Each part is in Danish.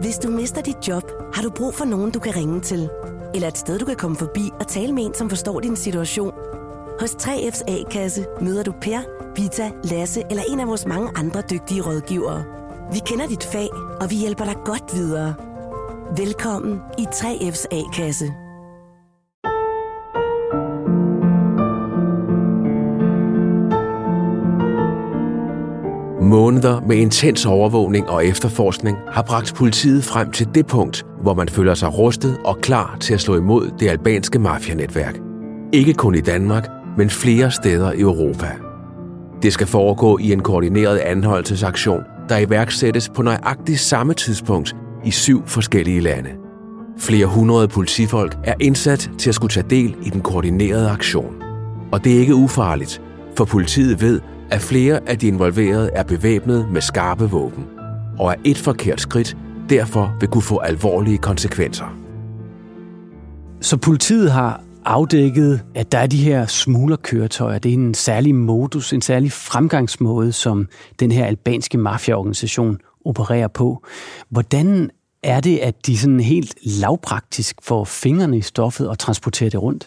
Hvis du mister dit job, har du brug for nogen, du kan ringe til. Eller et sted, du kan komme forbi og tale med en, som forstår din situation. Hos 3F's A-kasse møder du Per, Vita, Lasse eller en af vores mange andre dygtige rådgivere. Vi kender dit fag, og vi hjælper dig godt videre. Velkommen i 3F's A-kasse. Måneder med intens overvågning og efterforskning har bragt politiet frem til det punkt, hvor man føler sig rustet og klar til at slå imod det albanske mafianetværk. Ikke kun i Danmark, men flere steder i Europa. Det skal foregå i en koordineret anholdelsesaktion, der iværksættes på nøjagtigt samme tidspunkt i 7 forskellige lande. Flere hundrede politifolk er indsat til at skulle tage del i den koordinerede aktion. Og det er ikke ufarligt, for politiet ved, at flere af de involverede er bevæbnet med skarpe våben, og at et forkert skridt derfor vil kunne få alvorlige konsekvenser. Så politiet har afdækket, at der er de her smuglerkøretøjer. Det er en særlig modus, en særlig fremgangsmåde, som den her albanske mafiaorganisation opererer på. Hvordan er det, at de sådan helt lavpraktisk får fingrene i stoffet og transporterer det rundt?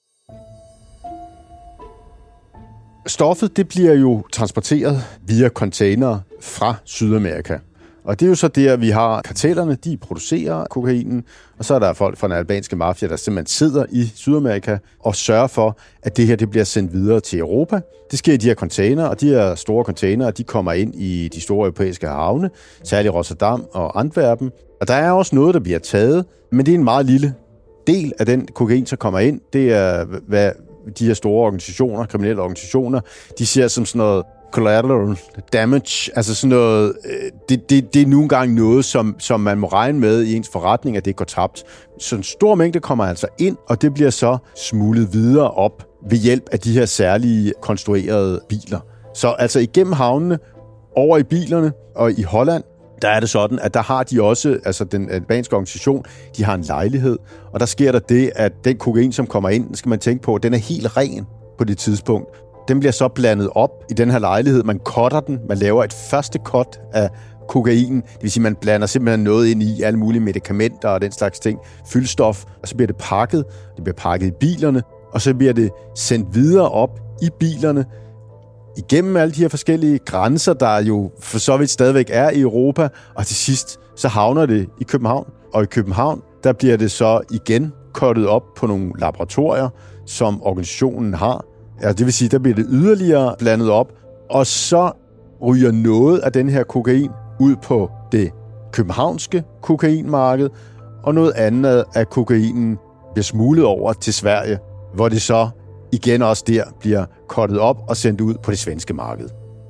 Stoffet det bliver jo transporteret via containere fra Sydamerika. Og det er jo så der, vi har kartellerne, de producerer kokainen, og så er der folk fra den albanske mafia, der simpelthen sidder i Sydamerika og sørger for, at det her det bliver sendt videre til Europa. Det sker i de her containere, og de her store containere, de kommer ind i de store europæiske havne, særligt Rotterdam og Antwerpen. Og der er også noget, der bliver taget, men det er en meget lille del af den kokain, der kommer ind. Det er, hvad de her store organisationer, kriminelle organisationer, de ser som sådan noget collateral damage, altså sådan noget, det er nogle gange noget, som man må regne med i ens forretning, at det går tabt. Så en stor mængde kommer altså ind, og det bliver så smuglet videre op ved hjælp af de her særlige konstruerede biler. Så altså igennem havnene, over i bilerne og i Holland, der er det sådan, at der har de også, altså den albanske organisation, de har en lejlighed, og der sker der det, at den kokain, som kommer ind, skal man tænke på, den er helt ren på det tidspunkt. Den bliver så blandet op i den her lejlighed. Man cutter den, man laver et første cut af kokain, det vil sige, man blander simpelthen noget ind i alle mulige medicamenter og den slags ting, fyldstof, og så bliver det bliver pakket i bilerne, og så bliver det sendt videre op i bilerne, igennem alle de her forskellige grænser, der jo for så vidt stadigvæk er i Europa, og til sidst så havner det i København. Og i København, der bliver det så igen cuttet op på nogle laboratorier, som organisationen har. Ja, det vil sige, der bliver det yderligere blandet op, og så ryger noget af den her kokain ud på det københavnske kokainmarked, og noget andet af kokainen bliver smuglet over til Sverige, hvor det så igen også der bliver cuttet op og sendt ud på det svenske marked.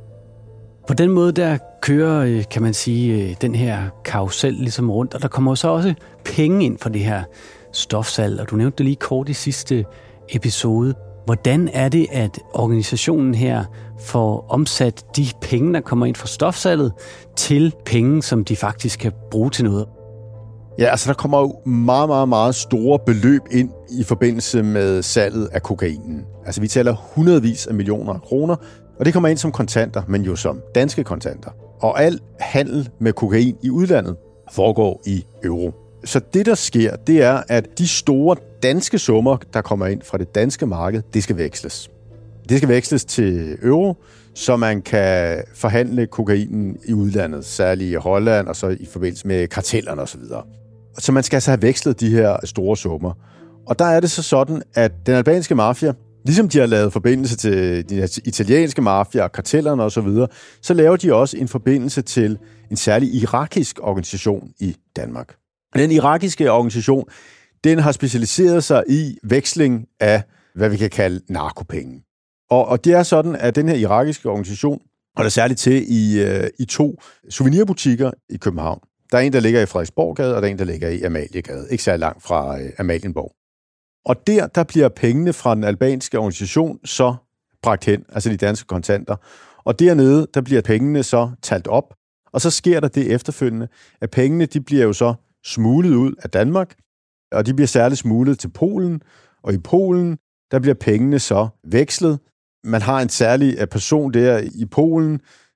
På den måde, der kører, kan man sige, den her karusel ligesom rundt, og der kommer så også penge ind for det her stofsalg, og du nævnte det lige kort i sidste episode. Hvordan er det, at organisationen her får omsat de penge, der kommer ind fra stofsalget, til penge, som de faktisk kan bruge til noget? Ja, altså der kommer jo meget, meget, meget store beløb ind i forbindelse med salget af kokainen. Altså vi taler hundredvis af millioner af kroner, og det kommer ind som kontanter, men jo som danske kontanter. Og al handel med kokain i udlandet foregår i euro. Så det, der sker, det er, at de store danske summer, der kommer ind fra det danske marked, det skal veksles. Det skal veksles til euro, så man kan forhandle kokainen i udlandet, særligt i Holland og så i forbindelse med kartellerne osv. Så man skal altså have vekslet de her store summer. Og der er det så sådan, at den albanske mafia, ligesom de har lavet forbindelse til de italienske mafia og kartellerne osv., så laver de også en forbindelse til en særlig irakisk organisation i Danmark. Den irakiske organisation, den har specialiseret sig i veksling af, hvad vi kan kalde narkopenge. Og det er sådan, at den her irakiske organisation holder særligt til i 2 souvenirbutikker i København. Der er en, der ligger i Frederiksborggade, og der er en, der ligger i Amaliegade. Ikke så langt fra Amalienborg. Og der bliver pengene fra den albanske organisation så bragt hen, altså de danske kontanter. Og dernede, der bliver pengene så talt op, og så sker der det efterfølgende, at pengene, de bliver jo så smuglet ud af Danmark, og de bliver særligt smuglet til Polen, og i Polen, der bliver pengene så vekslet. Man har en særlig person der i Polen,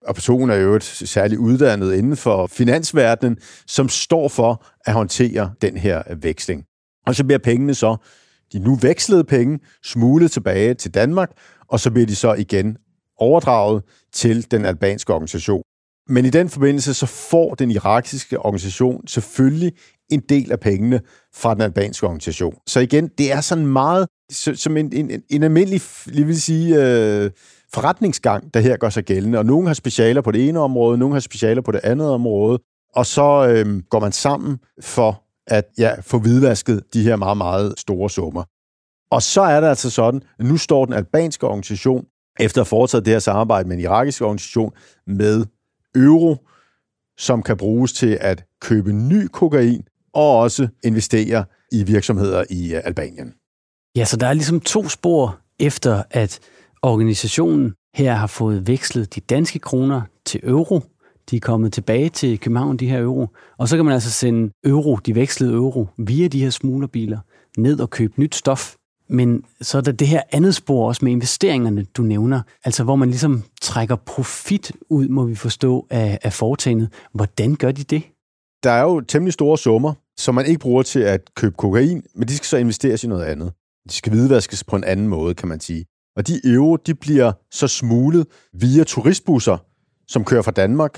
og personen er jo særligt uddannet inden for finansverdenen, som står for at håndtere den her veksling. Og så bliver pengene så, de nu vekslede penge, smuglet tilbage til Danmark, og så bliver de så igen overdraget til den albanske organisation. Men i den forbindelse, så får den irakiske organisation selvfølgelig en del af pengene fra den albanske organisation. Så igen, det er sådan meget som en almindelig, vil sige, forretningsgang, der her gør sig gældende. Og nogen har specialer på det ene område, nogen har specialer på det andet område, og så går man sammen for at få hvidvasket de her meget, meget store summer. Og så er det altså sådan, at nu står den albanske organisation, efter at have foretaget det her samarbejde med en irakisk organisation, med euro, som kan bruges til at købe ny kokain og også investere i virksomheder i Albanien. Ja, så der er ligesom 2 spor efter, at organisationen her har fået vekslet de danske kroner til euro. De er kommet tilbage til København, de her euro. Og så kan man altså sende euro, de vekslede euro, via de her smuglerbiler, ned og købe nyt stof. Men så er der det her andet spor også med investeringerne, du nævner. Altså hvor man ligesom trækker profit ud, må vi forstå, af foretagendet. Hvordan gør de det? Der er jo temmelig store summer, som man ikke bruger til at købe kokain, men de skal så investeres i noget andet. De skal hvidvaskes på en anden måde, kan man sige. Og de euro, de bliver så smuglet via turistbusser, som kører fra Danmark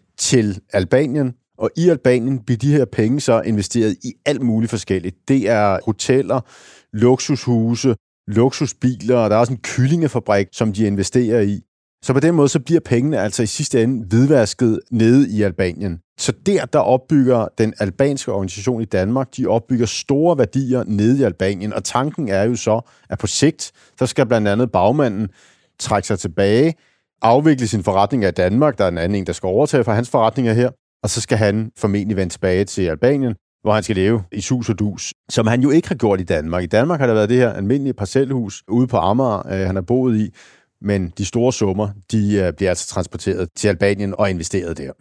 til Albanien. Og i Albanien bliver de her penge så investeret i alt muligt forskelligt. Det er hoteller, luksushuse, luksusbiler, og der er også en kyllingefabrik, som de investerer i. Så på den måde, så bliver pengene altså i sidste ende hvidvasket nede i Albanien. Så der opbygger den albanske organisation i Danmark, de opbygger store værdier nede i Albanien, og tanken er jo så, at på sigt, så skal blandt andet bagmanden trække sig tilbage, afvikle sin forretning af Danmark, der er en anden, der skal overtage for hans forretninger her, og så skal han formentlig vende tilbage til Albanien, hvor han skal leve i sus og dus, som han jo ikke har gjort i Danmark. I Danmark har der været det her almindelige parcelhus ude på Amager, han har boet i, men de store summer, de bliver altså transporteret til Albanien og investeret der.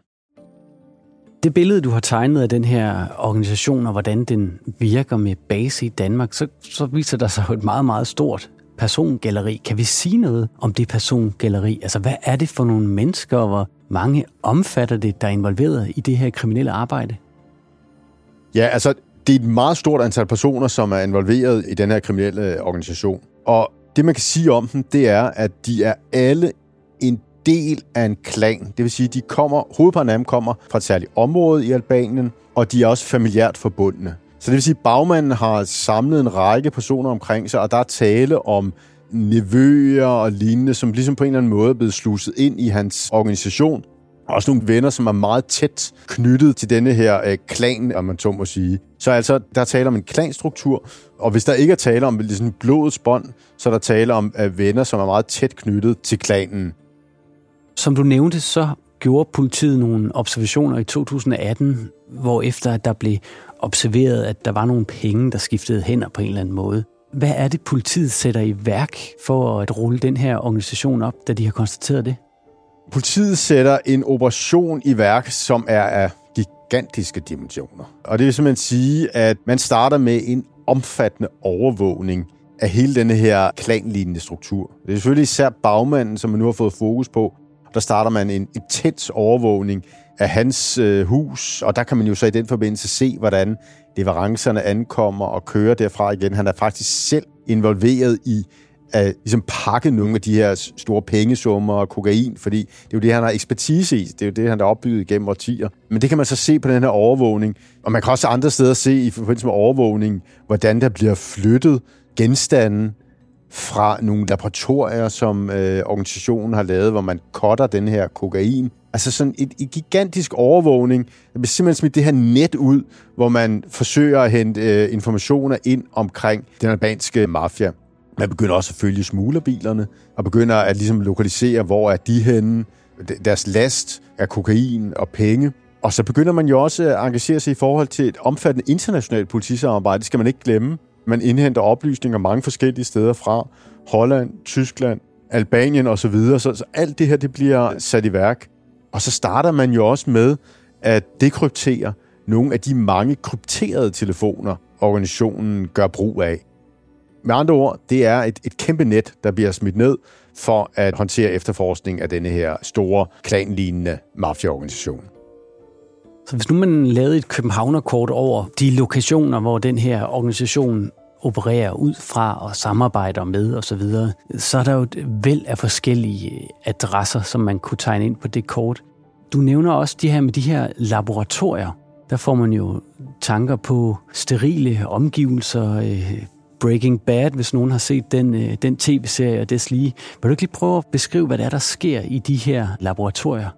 Det billede, du har tegnet af den her organisation, og hvordan den virker med base i Danmark, så viser der sig et meget, meget stort persongalleri. Kan vi sige noget om det persongalleri? Altså, hvad er det for nogle mennesker, og hvor mange omfatter det, der er involveret i det her kriminelle arbejde? Ja, altså, det er et meget stort antal personer, som er involveret i den her kriminelle organisation. Og det, man kan sige om dem, det er, at de er alle en del af en klan. Det vil sige, at hovedparten af dem kommer fra et særligt område i Albanien, og de er også familiært forbundne. Så det vil sige, at bagmanden har samlet en række personer omkring sig, og der er tale om nevøer og lignende, som ligesom på en eller anden måde er blevet sluset ind i hans organisation. Også nogle venner, som er meget tæt knyttet til denne her klan, om man så må sige. Så altså, der er tale om en klanstruktur, og hvis der ikke er tale om ligesom blodets bånd, så er der tale om venner, som er meget tæt knyttet til klanen. Som du nævnte, så gjorde politiet nogle observationer i 2018, hvor efter der blev observeret, at der var nogle penge, der skiftede hænder på en eller anden måde. Hvad er det, politiet sætter i værk for at rulle den her organisation op, da de har konstateret det? Politiet sætter en operation i værk, som er af gigantiske dimensioner. Og det vil simpelthen sige, at man starter med en omfattende overvågning af hele denne her klanlignende struktur. Det er selvfølgelig især bagmanden, som man nu har fået fokus på. Der starter man en intens overvågning af hans hus, og der kan man jo så i den forbindelse se, hvordan leverancerne ankommer og kører derfra igen. Han er faktisk selv involveret i at ligesom pakke nogle af de her store pengesummer og kokain, fordi det er jo det, han har ekspertise i. Det er jo det, han har opbygget igennem årtier. Men det kan man så se på den her overvågning. Og man kan også andre steder se i forbindelse med overvågning, hvordan der bliver flyttet genstande fra nogle laboratorier, som organisationen har lavet, hvor man cutter den her kokain. Altså sådan et gigantisk overvågning. Der bliver simpelthen smidt det her net ud, hvor man forsøger at hente informationer ind omkring den albanske mafia. Man begynder også at følge smuglerbilerne, og begynder at ligesom lokalisere, hvor er de henne, deres last af kokain og penge. Og så begynder man jo også at engagere sig i forhold til et omfattende internationalt politisamarbejde. Det skal man ikke glemme. Man indhenter oplysninger mange forskellige steder fra Holland, Tyskland, Albanien osv. Så alt det her, det bliver sat i værk. Og så starter man jo også med at dekryptere nogle af de mange krypterede telefoner, organisationen gør brug af. med andre ord, det er et kæmpe net, der bliver smidt ned for at håndtere efterforskning af denne her store, klanlignende mafiaorganisation. Så hvis nu man lavede et københavnerkort over de lokationer, hvor den her organisation opererer ud fra og samarbejder med osv., så er der jo et væld af forskellige adresser, som man kunne tegne ind på det kort. Du nævner også de her laboratorier. Der får man jo tanker på sterile omgivelser, Breaking Bad, hvis nogen har set den tv-serie og deslige. Vil du ikke lige prøve at beskrive, hvad det er, der sker i de her laboratorier?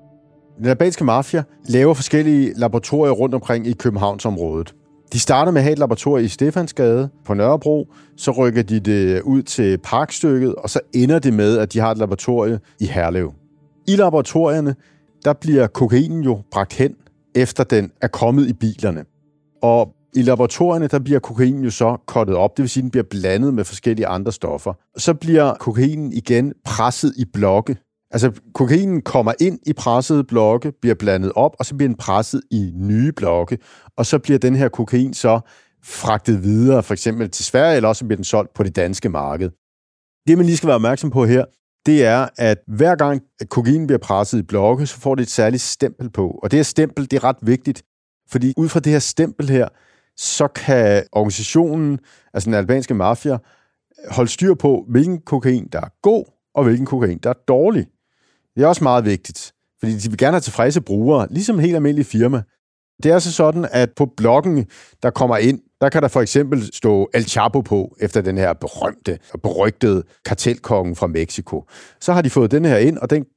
Den albanske mafia laver forskellige laboratorier rundt omkring i Københavnsområdet. De starter med at have et laboratorium i Stefansgade på Nørrebro, så rykker de det ud til Parkstykket, og så ender det med, at de har et laboratorium i Herlev. I laboratorierne, der bliver kokainen jo bragt hen, efter den er kommet i bilerne. Og i laboratorierne, der bliver kokainen jo så kottet op, det vil sige, at den bliver blandet med forskellige andre stoffer. Så bliver kokainen igen presset i blokke. Altså, kokainen kommer ind i pressede blokke, bliver blandet op, og så bliver den presset i nye blokke, og så bliver den her kokain så fragtet videre, for eksempel til Sverige, eller også bliver den solgt på det danske marked. Det, man lige skal være opmærksom på her, det er, at hver gang kokain bliver presset i blokke, så får det et særligt stempel på. Og det her stempel, det er ret vigtigt, fordi ud fra det her stempel her, så kan organisationen, altså den albanske mafia, holde styr på, hvilken kokain, der er god, og hvilken kokain, der er dårlig. Det er også meget vigtigt, fordi de vil gerne have tilfredse brugere, ligesom en helt almindelig firma. Det er altså sådan, at på bloggen, der kommer ind, der kan der for eksempel stå El Chapo på, efter den her berømte og berygtede kartelkongen fra Mexico. Så har de fået den her ind, og den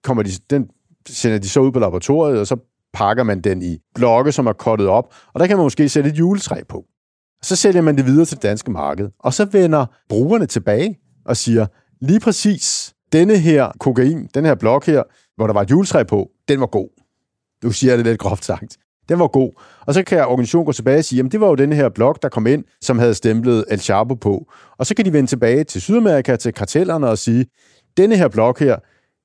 sender de så ud på laboratoriet, og så pakker man den i blokke, som er kottet op, og der kan man måske sætte et juletræ på. Så sælger man det videre til det danske marked, og så vender brugerne tilbage og siger, lige præcis, denne her kokain, den her blok her, hvor der var et juletræ på, den var god. Du siger det lidt groft sagt. Den var god. Og så kan organisationen gå tilbage og sige, jamen det var jo denne her blok, der kom ind, som havde stemplet El Chapo på. Og så kan de vende tilbage til Sydamerika, til kartellerne og sige, denne her blok her,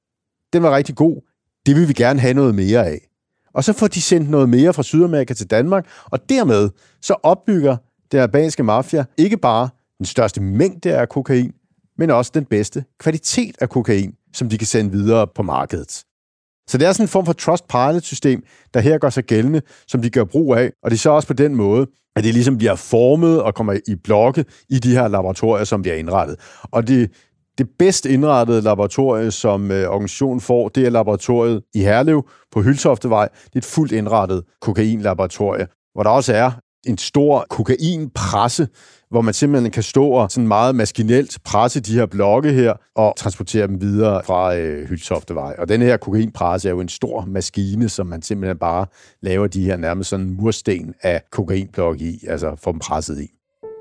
den var rigtig god. Det vil vi gerne have noget mere af. Og så får de sendt noget mere fra Sydamerika til Danmark, og dermed så opbygger den albanske mafia ikke bare den største mængde af kokain, men også den bedste kvalitet af kokain, som de kan sende videre på markedet. Så det er sådan en form for trust-pilot-system, der her gør sig gældende, som de gør brug af, og det er så også på den måde, at det ligesom bliver formet og kommer i blokke i de her laboratorier, som bliver indrettet. Og det bedst indrettede laboratorium, som organisationen får, det er laboratoriet i Herlev på Hyltoftevej. Det er et fuldt indrettet kokainlaboratorie, hvor der også er en stor kokainpresse, hvor man simpelthen kan stå og sådan meget maskinelt presse de her blokke her og transportere dem videre fra Hyltoftevej. Og denne her kokainpresse er jo en stor maskine, som man simpelthen bare laver de her nærmest sådan mursten af kokainblokke i, altså får dem presset i.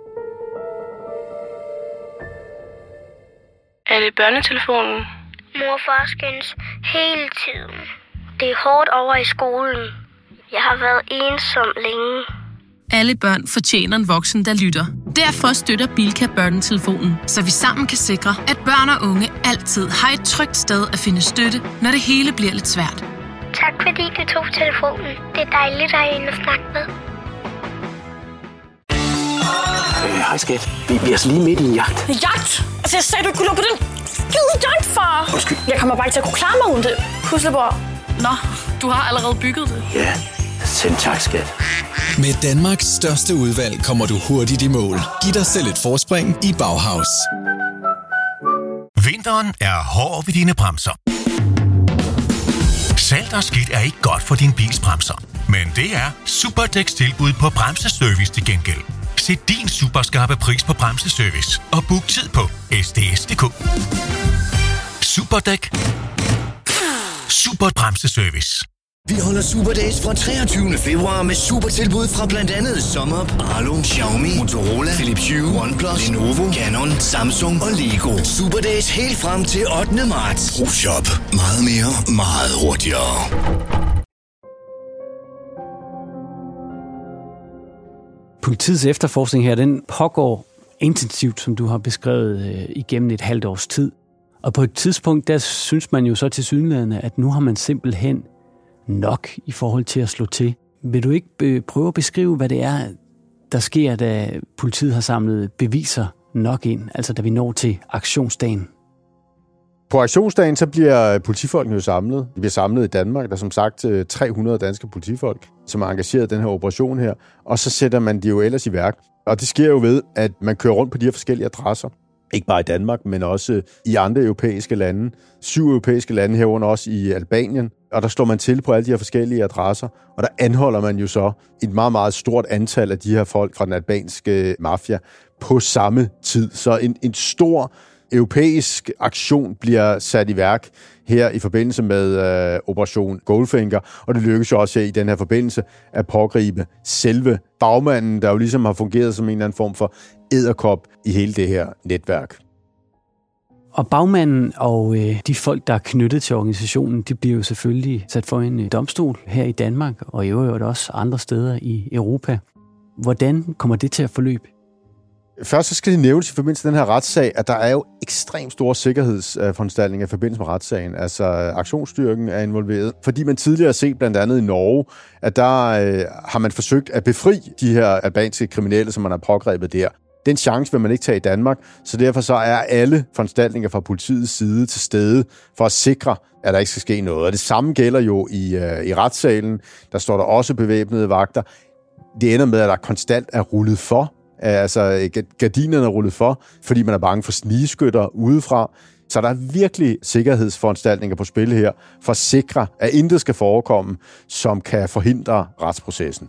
Er det børnetelefonen? Mor og far skændes hele tiden. Det er hårdt over i skolen. Jeg har været ensom længe. Alle børn fortjener en voksen, der lytter. Derfor støtter Bilka børnetelefonen, så vi sammen kan sikre, at børn og unge altid har et trygt sted at finde støtte, når det hele bliver lidt svært. Tak fordi du tog telefonen. Det er dejligt at have en at snakke med. Hej skat. Vi er altså lige midt i en jagt. Jagt? Altså jeg sagde, du ikke kunne lukke den skide jagt, far. Undskyld. Jeg kommer bare ikke til at kunne klare mig uden det puslebord. Nå, du har allerede bygget det. Ja, selv tak skat. Med Danmarks største udvalg kommer du hurtigt i mål. Giv dig selv et forspring i Bauhaus. Vinteren er hård ved dine bremser. Salt og skidt er ikke godt for din bils bremser. Men det er Superdæks tilbud på bremseservice til gengæld. Sæt din superskarpe pris på bremseservice og book tid på sds.dk. Superdæk. Super bremseservice. Vi holder Superdays fra 23. februar med supertilbud fra blandt andet Sommer, Arlo, Xiaomi, Motorola, Philips Hue, OnePlus, Lenovo, Canon, Samsung og Lego. Superdays helt frem til 8. marts. ProShop. Meget mere, meget hurtigere. Politiets efterforskning her, den pågår intensivt, som du har beskrevet igennem et halvt års tid. Og på et tidspunkt, der synes man jo så tilsyneladende, at nu har man simpelthen nok i forhold til at slå til. Vil du ikke prøve at beskrive, hvad det er, der sker, da politiet har samlet beviser nok ind, altså da vi når til aktionsdagen? På aktionsdagen så bliver politifolkene jo samlet. De bliver samlet i Danmark. Der er som sagt 300 danske politifolk, som er engageret i den her operation her. Og så sætter man de jo ellers i værk. Og det sker jo ved, at man kører rundt på de her forskellige adresser. Ikke bare i Danmark, men også i andre europæiske lande. 7 europæiske lande herunder også i Albanien. Og der står man til på alle de her forskellige adresser. Og der anholder man jo så et meget, meget stort antal af de her folk fra den albanske mafia på samme tid. Så en stor europæisk aktion bliver sat i værk her i forbindelse med Operation Goldfinger, og det lykkes jo også i den her forbindelse at pågribe selve bagmanden, der jo ligesom har fungeret som en eller anden form for edderkop i hele det her netværk. Og bagmanden og de folk, der er knyttet til organisationen, de bliver jo selvfølgelig sat for en domstol her i Danmark, og i øvrigt også andre steder i Europa. Hvordan kommer det til at forløbe? Først så skal det nævnes i forbindelse med den her retssag, at der er jo ekstremt store sikkerhedsforanstaltninger i forbindelse med retssagen. Altså aktionsstyrken er involveret, fordi man tidligere har set blandt andet i Norge, at der har man forsøgt at befri de her albanske kriminelle, som man har pågrebet der. Den chance vil man ikke tage i Danmark, så derfor så er alle foranstaltninger fra politiets side til stede for at sikre, at der ikke skal ske noget. Og det samme gælder jo i retssalen. Der står der også bevæbnede vagter. Det ender med, at der konstant er rullet for. Altså gardinerne er rullet for, fordi man er bange for snigeskytter udefra. Så der er virkelig sikkerhedsforanstaltninger på spil her, for at sikre, at intet skal forekomme, som kan forhindre retsprocessen.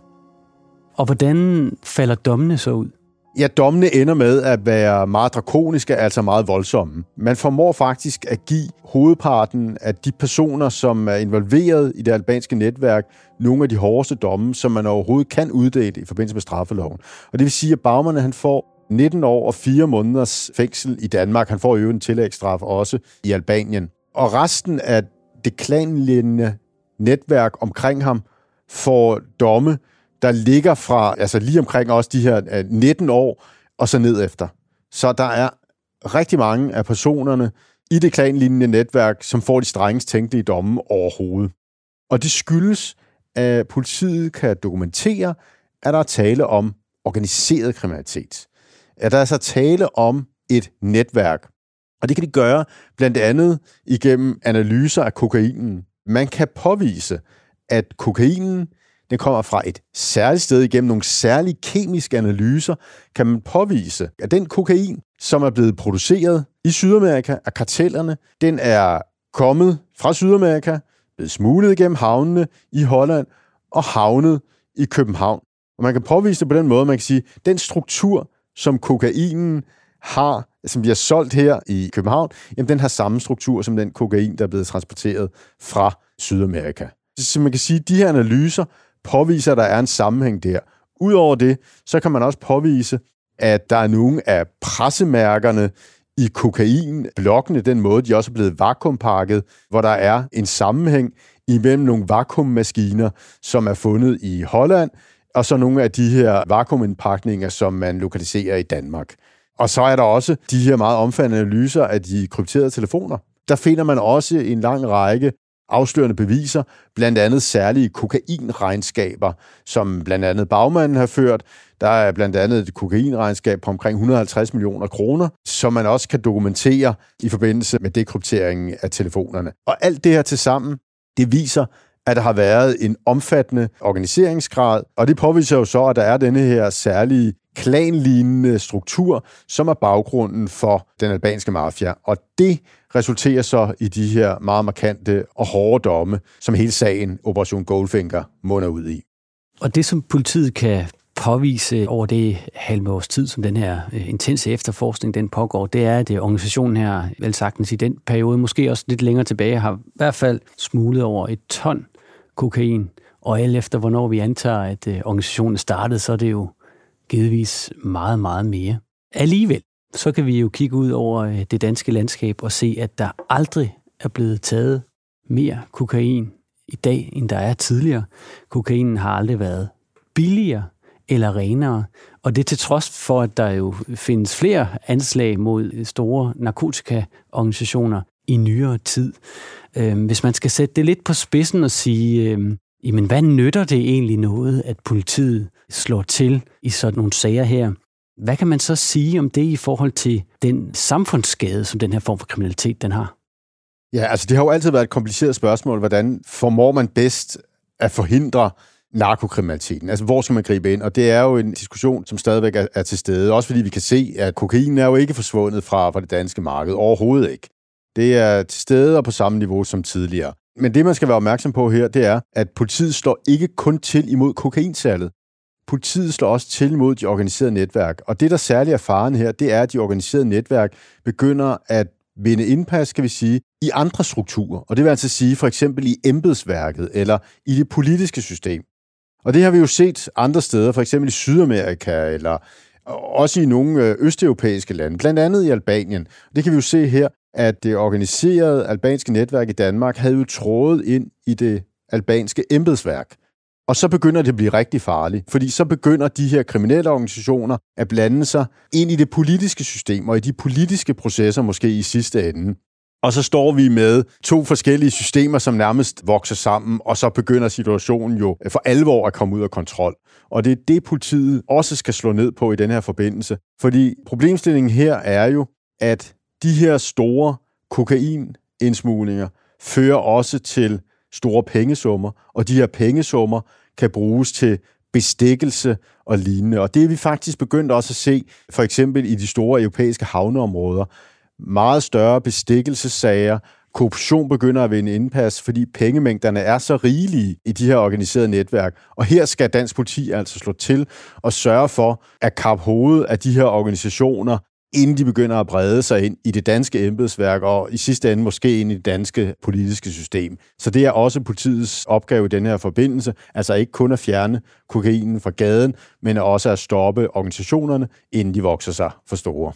Og hvordan falder dommene så ud? Ja, dommene ender med at være meget drakoniske, altså meget voldsomme. Man formår faktisk at give hovedparten af de personer, som er involveret i det albanske netværk, nogle af de hårdeste domme, som man overhovedet kan uddele i forbindelse med straffeloven. Og det vil sige, at bagmanden han får 19 år og 4 måneders fængsel i Danmark. Han får jo en tillægsstraf også i Albanien. Og resten af det klanlignende netværk omkring ham får domme, der ligger fra, altså lige omkring også de her 19 år, og så ned efter. Så der er rigtig mange af personerne i det klanlignende netværk, som får de strengest tænkelige domme overhovedet. Og det skyldes, at politiet kan dokumentere, at der er tale om organiseret kriminalitet. At der er så tale om et netværk. Og det kan de gøre blandt andet igennem analyser af kokainen. Man kan påvise, at kokainen den kommer fra et særligt sted igennem nogle særlige kemiske analyser, kan man påvise, at den kokain, som er blevet produceret i Sydamerika af kartellerne, den er kommet fra Sydamerika, blevet smuglet igennem havnene i Holland og havnet i København. Og man kan påvise det på den måde, man kan sige, den struktur, som kokainen har, som bliver solgt her i København, jamen den har samme struktur som den kokain, der er blevet transporteret fra Sydamerika. Så man kan sige, at de her analyser påviser, at der er en sammenhæng der. Udover det, så kan man også påvise, at der er nogle af pressemærkerne i kokainblokkene, den måde, de også er blevet vakuumpakket, hvor der er en sammenhæng imellem nogle vakuummaskiner, som er fundet i Holland, og så nogle af de her vakuumindpakninger, som man lokaliserer i Danmark. Og så er der også de her meget omfattende analyser af de krypterede telefoner. Der finder man også en lang række afslørende beviser, blandt andet særlige kokainregnskaber, som blandt andet bagmanden har ført. Der er blandt andet et kokainregnskab på omkring 150 millioner kroner, som man også kan dokumentere i forbindelse med dekrypteringen af telefonerne. Og alt det her til sammen, det viser, at der har været en omfattende organiseringsgrad, og det påviser jo så, at der er denne her særlige klanlignende struktur, som er baggrunden for den albanske mafia. Og det resulterer så i de her meget markante og hårde domme, som hele sagen Operation Goldfinger munder ud i. Og det, som politiet kan påvise over det halve års tid, som den her intense efterforskning den pågår, det er, at organisationen her, vel sagtens i den periode, måske også lidt længere tilbage, har i hvert fald smuglet over 1 ton kokain. Og alt efter, hvornår vi antager, at organisationen startede, så er det jo givetvis meget, meget mere. Alligevel, så kan vi jo kigge ud over det danske landskab og se, at der aldrig er blevet taget mere kokain i dag, end der er tidligere. Kokainen har aldrig været billigere eller renere, og det til trods for, at der jo findes flere anslag mod store narkotikaorganisationer i nyere tid. Hvis man skal sætte det lidt på spidsen og sige, jamen hvad nytter det egentlig noget, at politiet slår til i sådan nogle sager her? Hvad kan man så sige om det i forhold til den samfundsskade, som den her form for kriminalitet den har? Ja, altså det har jo altid været et kompliceret spørgsmål, hvordan formår man bedst at forhindre narkokriminaliteten? Altså hvor skal man gribe ind? Og det er jo en diskussion, som stadigvæk er til stede, også fordi vi kan se, at kokain er jo ikke forsvundet fra det danske marked, overhovedet ikke. Det er til stede og på samme niveau som tidligere. Men det, man skal være opmærksom på her, det er, at politiet slår ikke kun til imod kokainsalget. Politiet slår også til imod de organiserede netværk. Og det, der særligt er faren her, det er, at de organiserede netværk begynder at vinde indpas, kan vi sige, i andre strukturer. Og det vil altså sige for eksempel i embedsværket eller i det politiske system. Og det har vi jo set andre steder, for eksempel i Sydamerika eller også i nogle østeuropæiske lande, blandt andet i Albanien. Det kan vi jo se her, at det organiserede albanske netværk i Danmark havde jo trådet ind i det albanske embedsværk. Og så begynder det at blive rigtig farligt, fordi så begynder de her kriminelle organisationer at blande sig ind i det politiske system og i de politiske processer måske i sidste ende. Og så står vi med to forskellige systemer, som nærmest vokser sammen, og så begynder situationen jo for alvor at komme ud af kontrol. Og det er det, politiet også skal slå ned på i den her forbindelse. Fordi problemstillingen her er jo, at de her store kokainindsmuglinger fører også til store pengesummer, og de her pengesummer kan bruges til bestikkelse og lignende. Og det er vi faktisk begyndt også at se, for eksempel i de store europæiske havneområder. Meget større bestikkelsesager, korruption begynder at vinde indpas, fordi pengemængderne er så rigelige i de her organiserede netværk. Og her skal dansk politi altså slå til og sørge for at kappe hovedet af de her organisationer, inden de begynder at brede sig ind i det danske embedsværk og i sidste ende måske ind i det danske politiske system. Så det er også politiets opgave i den her forbindelse, altså ikke kun at fjerne kokainen fra gaden, men også at stoppe organisationerne, inden de vokser sig for store.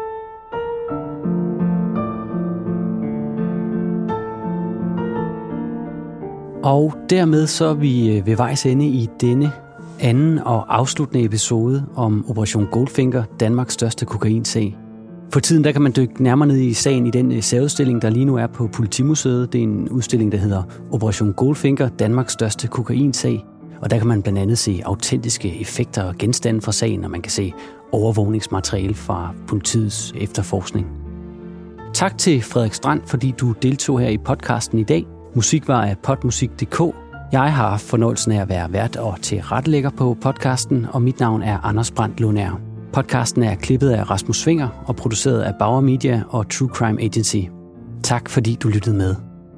Og dermed så er vi ved vejs ende i denne anden og afsluttende episode om Operation Goldfinger, Danmarks største kokainsag. For tiden der kan man dykke nærmere ned i sagen i den særudstilling, der lige nu er på Politimuseet. Det er en udstilling, der hedder Operation Goldfinger, Danmarks største kokainsag. Og der kan man blandt andet se autentiske effekter og genstande fra sagen, og man kan se overvågningsmateriale fra politiets efterforskning. Tak til Frederik Strand, fordi du deltog her i podcasten i dag. Musik var af podmusik.dk. Jeg har haft fornøjelsen af at være vært og tilrettelægger på podcasten, og mit navn er Anders Brandt Lundær. Podcasten er klippet af Rasmus Svinger og produceret af Bauer Media og True Crime Agency. Tak fordi du lyttede med.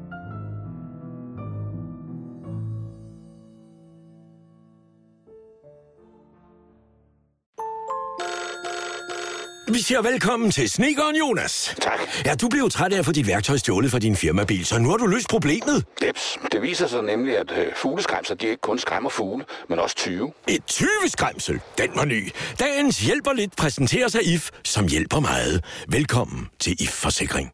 Vi siger velkommen til Snedkeren Jonas. Tak. Ja, du blev træt af at få dit værktøj stjålet fra din firmabil, så nu har du løst problemet. Det viser sig nemlig, at fugleskræmser, de ikke kun skræmmer fugle, men også tyve. Et tyveskræmsel? Den var ny. Dagens hjælper lidt præsenterer sig IF, som hjælper meget. Velkommen til IF Forsikring.